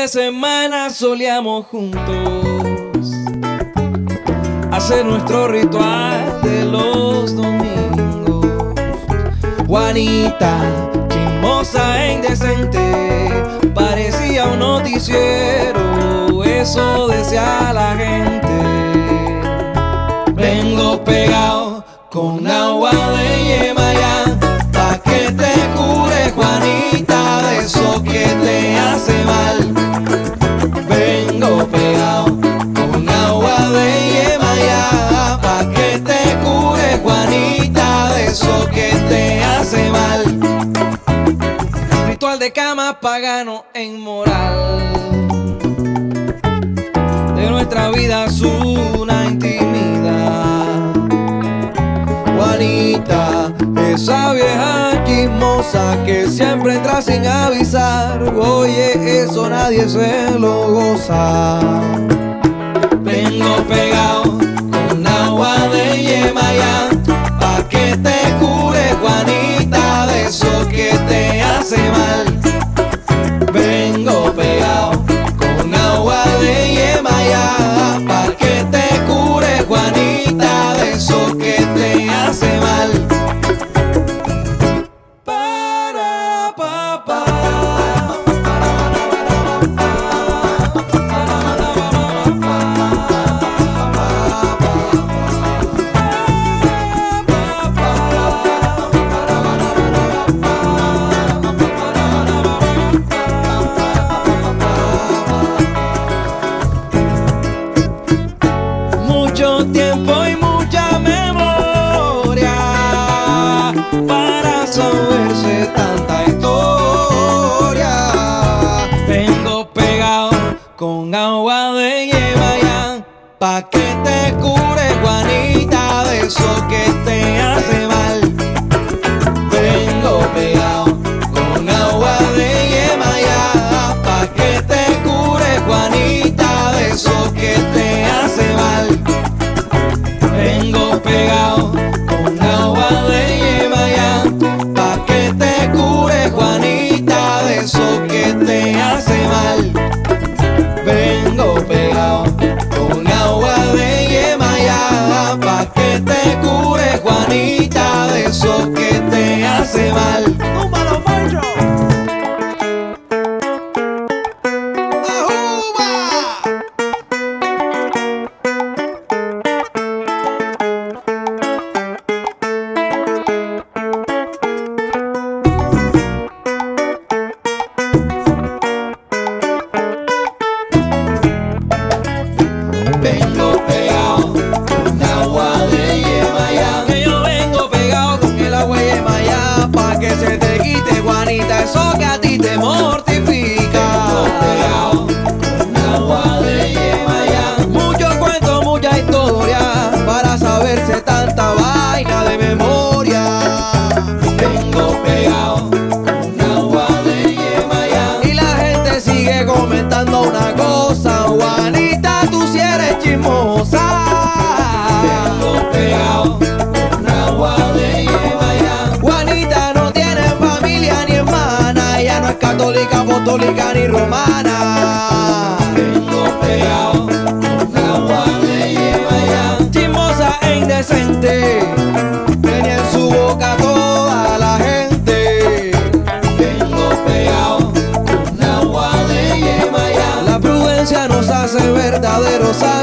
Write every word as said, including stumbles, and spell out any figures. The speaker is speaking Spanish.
de semana solíamos juntos hacer nuestro ritual de los domingos. Juanita, chismosa e indecente, parecía un noticiero, eso decía la gente. Vengo pegado con agua de Yemayá, pa' que te cure, Juanita, de eso que te hace mal. Vengo pegado con agua de Yemayá, pa' que te cure, Juanita, de eso que te hace mal. Ritual de cama pagano e inmoral, de nuestra vida es una intimidad. Juanita, esa vieja chismosa que siempre entra sin avisar, oye, eso nadie se lo goza. Vengo pegado con agua de Yemayá, pa' que te cure, Juanita, de eso que te hace mal. Vengo pegado con agua de Yemayá, pa' que te cure, Juanita, de eso que te hace mal. Para papá. Mucho tiempo y mucha memoria para saberse tanta historia. Vengo pegado con agua de Yemayá, pa' que te cure, Juanita, de eso que te hace mal. Vengo pegado con agua de Yemayá, pa' que te cure, Juanita, de eso que te hace mal. Vengo pegado con agua de Yemayá, pa' que te cure, Juanita, de eso que te hace mal. Vengo pegado con agua de Yemayá, pa' que te cure, Juanita, de eso que te hace mal. ¡Túmbalo, Pancho! Vengo pegado con agua de Yemayá, que yo vengo pegado con el agua de Yemayá, pa' que se te quite, Juanita, eso que a ti te mortifica. Vengo pegado con agua de Yemayá, mucho cuento, mucha historia, para saberse tanta vaina de memoria. Vengo pegado con agua de Yemayá, y la gente sigue comentando una cosa, Juanita, tú si eres chismosa. Vengo pegado con agua de Yemayá, Juanita no tiene familia ni hermana, ella no es católica, apostólica ni romana. Vengo pegado con agua de Yemayá, chismosa e indecente, tenía en su boca toda la gente. Vengo pegado con agua de Yemayá, la prudencia nos hace verdaderos